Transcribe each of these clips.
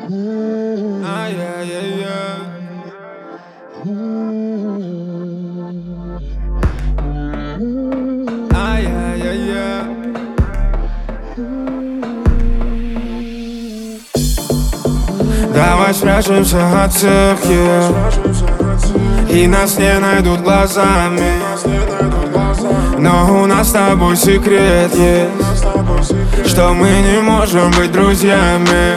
Давай спрячемся от всех, и нас не найдут глазами. Но у нас с тобой секрет есть, что мы не можем быть друзьями.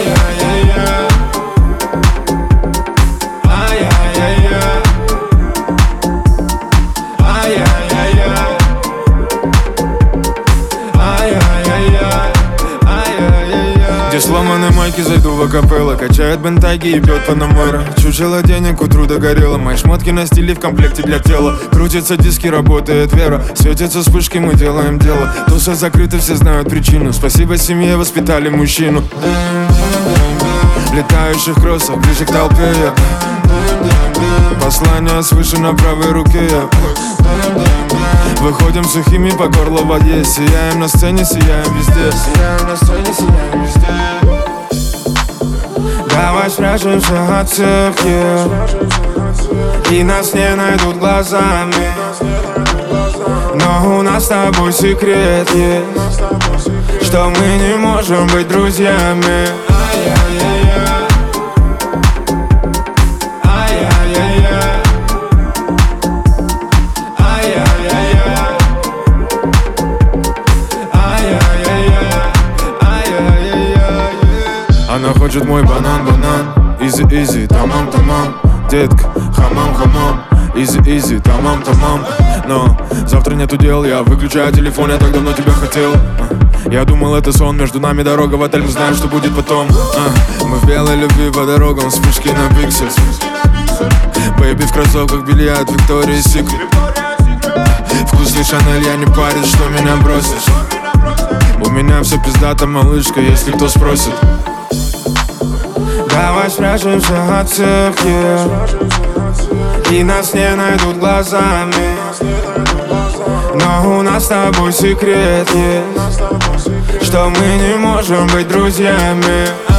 Где сломаны майки, зайду в акапелло. Качает бентайги и пьет панамера. Чучело денег, утру догорело. Мои шмотки на стиле в комплекте для тела. Крутятся диски, работает вера. Светятся вспышки, мы делаем дело. Тусы закрыты, все знают причину. Спасибо семье, воспитали мужчину. В летающих кроссах, ближе к толпе я. Послание свыше на правой руке я. Выходим сухими по горло в воде. Сияем на сцене, сияем везде. Сияем на сцене, сияем везде. Давай спрячемся от всех, и нас не найдут глазами. Но у нас с тобой секрет есть, что мы не можем быть друзьями. Она хочет мой банан, банан. Изи, изи, тамам, тамам. Детка, хамам, хамам. Изи, изи, тамам, тамам. Но завтра нету дел, я выключаю телефон, я так давно тебя хотел. Я думал, это сон, между нами дорога в отель, мы знаем, что будет потом. Мы в белой любви по дорогам, вспышки на пиксель. Бэйби в кроссовках, бильярд, Виктория Секрет. Вкусный Шанель, я не парюсь, что меня бросишь. У меня все пиздато, малышка, если кто спросит. Давай спрячемся от всех, и нас не найдут глазами. Но у нас с тобой секрет есть, что мы не можем быть друзьями.